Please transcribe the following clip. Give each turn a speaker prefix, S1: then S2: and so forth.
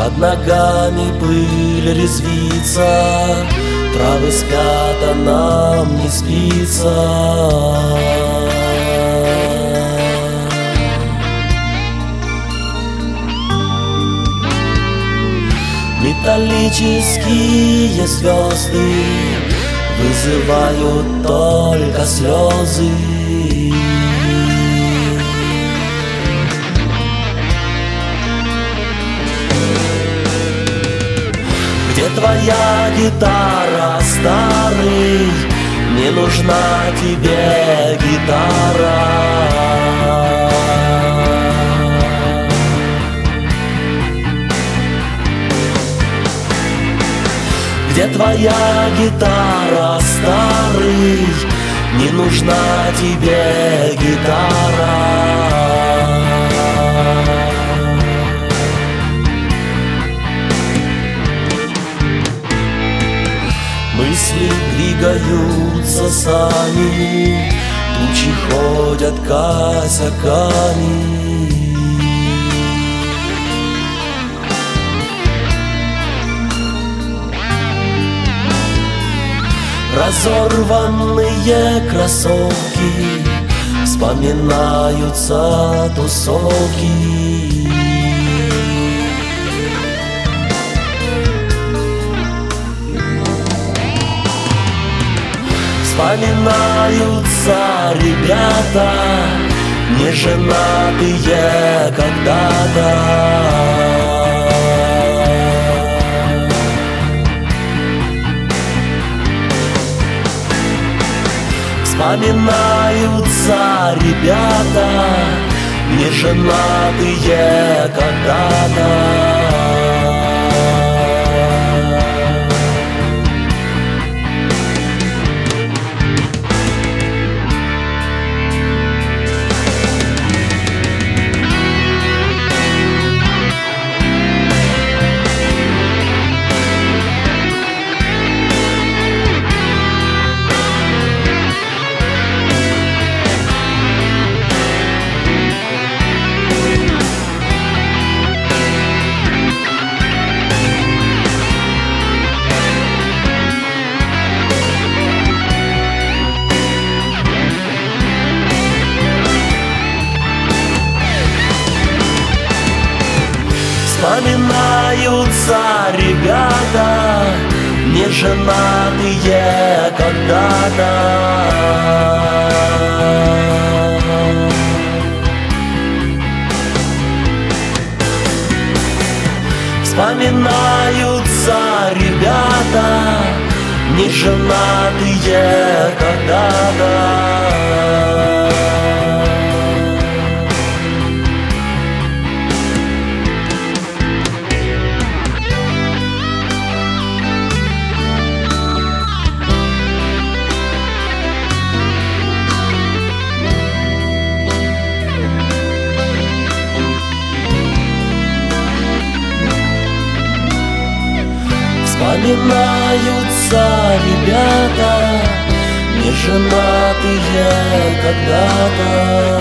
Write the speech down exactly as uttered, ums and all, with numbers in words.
S1: Под ногами пыль резвится, травы спят, а нам не спится. Металлические звезды вызывают только слезы. Где твоя гитара, старый? Не нужна тебе гитара. Где твоя гитара, старый? Не нужна тебе гитара. Мысли двигаются сами, тучи ходят косяками. Разорванные кроссовки, вспоминаются тусовки. Вспоминаются ребята, не женатые когда-то. Вспоминаются ребята, не женатые когда-то. Вспоминаются ребята, не женатые когда-то. Вспоминаются ребята, не женатые когда-то. Вспоминаются ребята, не женатые когда-то.